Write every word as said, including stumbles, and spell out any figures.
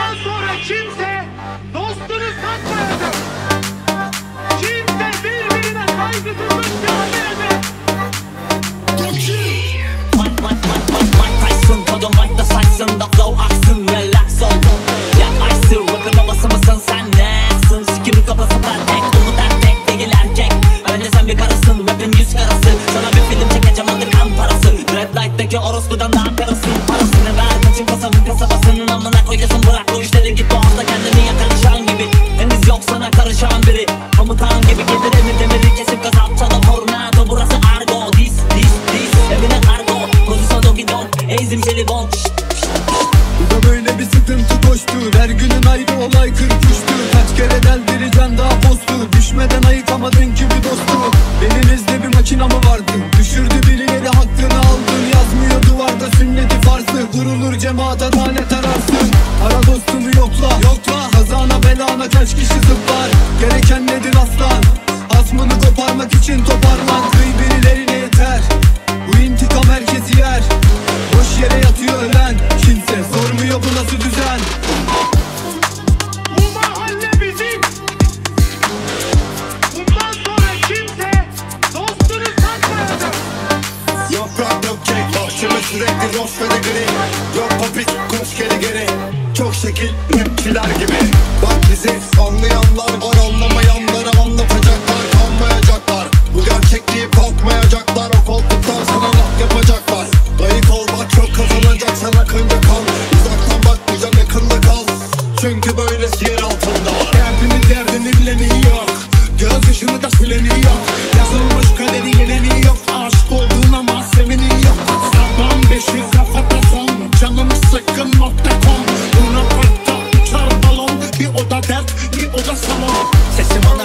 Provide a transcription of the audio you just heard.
Bundan sonra kimse dostunu satmayacak. Kimse birbirine saygısızlık yapmayacak. Mike, Mike, Mike, Mike, Mike Tyson, kodum Mike'da saçsın da flow aksın, relax ol. Ya Ice, rap'in babası mısın sen nesin? Sikimi kafası perfect, onu der tek değil erkek. Önce sen bir karısın, rap'in yüz karası. Sana bir film çekeceğim adı kan parası. Red Light'taki orospudan daha karısın. Parasını ver kaçın kasabın kasabasının amına koyasın. Bırak bu işleri git boğazda kendini yakarışan gibi. Henüz yok sana karışan biri. Komutan gibi gelir emir demiri kesip kasap çalı tornado. Burası argo, dis, dis, dis. Evine kargo, produsa dogi don, eğzim jelibon. Bu da böyle bir sıkıntı koştu. Her günün ayrı olay kırpıştı. Kaç kere deldireceksin daha postu. Düşmeden ayıkamadın ki bir dostu. Elinizde bir makina mı vardı? Düşürdü birileri hakkını aldın. Yazmıyor duvarda sünneti farzı. Kurulur cemaat adalet ararsın. Ara dostunu yokla, yokla. Kazana belana kaç kişi zıplar. Gereken nedir aslan? Asmını koparmak için toparlan. Kıy birilerine yeter. Bu intikam herkesi yer. Boş yere yatıyor ölen. Kimse sormuyor bu nasıl düzen. Bu mahalle bizim. Bundan sonra kimse dostunu satmayacak. Yok rap yok kek, bahçeme sürekli roş ve de gri. Yok popik, koş geri geri. Çok şekil, rapçiler gibi. Bak bizi anlayanlar var, anlamayanları anlatacaklar, kanmayacaklar. Bu gerçekliği korkmayacaklar, o koltuktan sana laf yapacaklar. Ayık ol bak, çok kazanacaksan akınca kal. Uzaktan bakmayacaksın, yakında kal. Çünkü böylesi yer altında var. Derdini derdini bileni yok. Göz yaşını da sileni yok. Yazılmış kaderi yeneni yok. Aşık olduğun ama seveni yok. Sabahın beşi kafada son. Canımı sıkkın nokta com. Buna parkta uçar balon. Bir oda dert, bir oda salon. Sesim ana